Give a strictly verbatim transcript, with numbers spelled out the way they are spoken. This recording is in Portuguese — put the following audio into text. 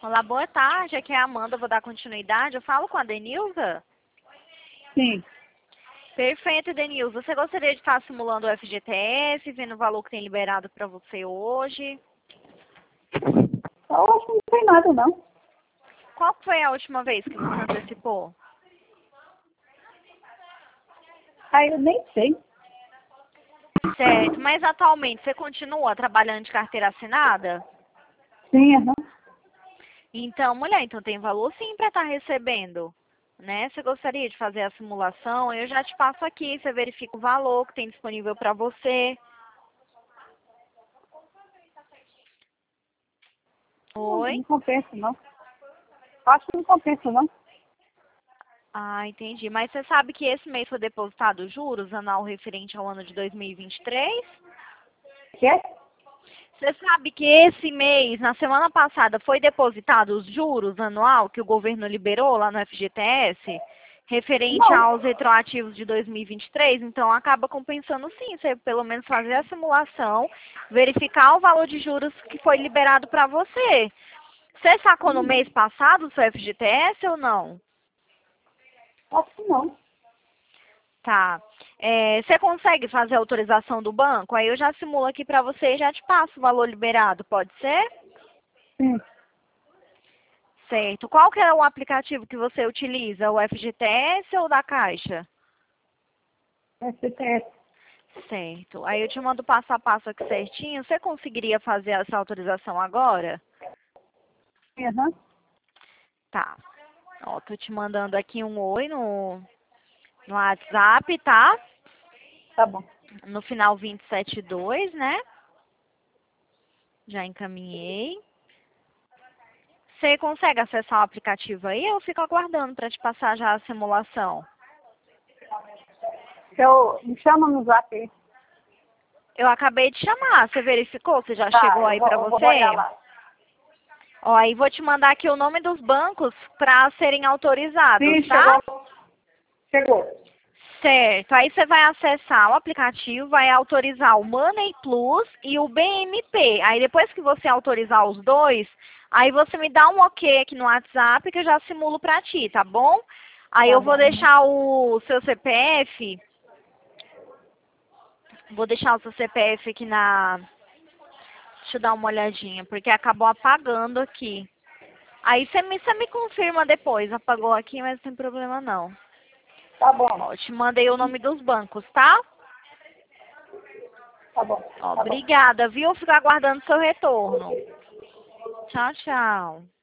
Olá, boa tarde. Aqui é a Amanda, vou dar continuidade. Eu falo com a Denilza? Sim. Perfeito, Denilza. Você gostaria de estar simulando o F G T S, vendo o valor que tem liberado para você hoje? Eu acho que não tem nada, não. Qual foi a última vez que você antecipou? Aí eu nem sei. Certo, mas atualmente você continua trabalhando de carteira assinada? Sim, aham. Então, mulher, então tem valor sim para estar recebendo, né? Você gostaria de fazer a simulação? Eu já te passo aqui, você verifica o valor que tem disponível para você. Não, Oi? não compensa, não. Acho que não compensa, não. Ah, entendi. Mas você sabe que esse mês foi depositado juros anual referente ao ano de dois mil e vinte e três? Quer? Você sabe que esse mês, na semana passada, foi depositado os juros anual que o governo liberou lá no F G T S, referente Não. aos retroativos de dois mil e vinte e três? Então, acaba compensando sim, você pelo menos fazer a simulação, verificar o valor de juros que foi liberado para você. Você sacou no mês passado o seu F G T S ou não? Acho que não. Tá. É, você consegue fazer a autorização do banco? Aí eu já simulo aqui para você e já te passo o valor liberado, pode ser? Sim. Certo. Qual que é o aplicativo que você utiliza? O F G T S ou da Caixa? F G T S. Certo. Aí eu te mando passo a passo aqui certinho. Você conseguiria fazer essa autorização agora? Sim, aham. Tá. Ó, tô te mandando aqui um oi no, no WhatsApp, tá? Tá bom. No final vinte e sete dois, né? Já encaminhei. Você consegue acessar o aplicativo aí? Eu fico aguardando para te passar já a simulação. Eu, me chama no zap aí. Eu acabei de chamar. Você verificou? Você já Tá, chegou eu aí vou, para eu vou olhar você? lá. Ó, aí vou te mandar aqui o nome dos bancos para serem autorizados, Sim, tá? chegou. Chegou. Certo. Aí você vai acessar o aplicativo, vai autorizar o Money Plus e o B M P. Aí depois que você autorizar os dois, aí você me dá um ok aqui no WhatsApp que eu já simulo para ti, tá bom? Aí Tá eu vou bom. deixar o seu C P F, vou deixar o seu C P F aqui na... Deixa eu dar uma olhadinha, porque acabou apagando aqui. Aí você me, você me confirma depois, apagou aqui, mas não tem problema não. Tá bom. Ó, eu te mandei o nome dos bancos, tá? Tá bom. Ó, Tá bom. obrigada, viu? Fico aguardando seu retorno. Tchau, tchau.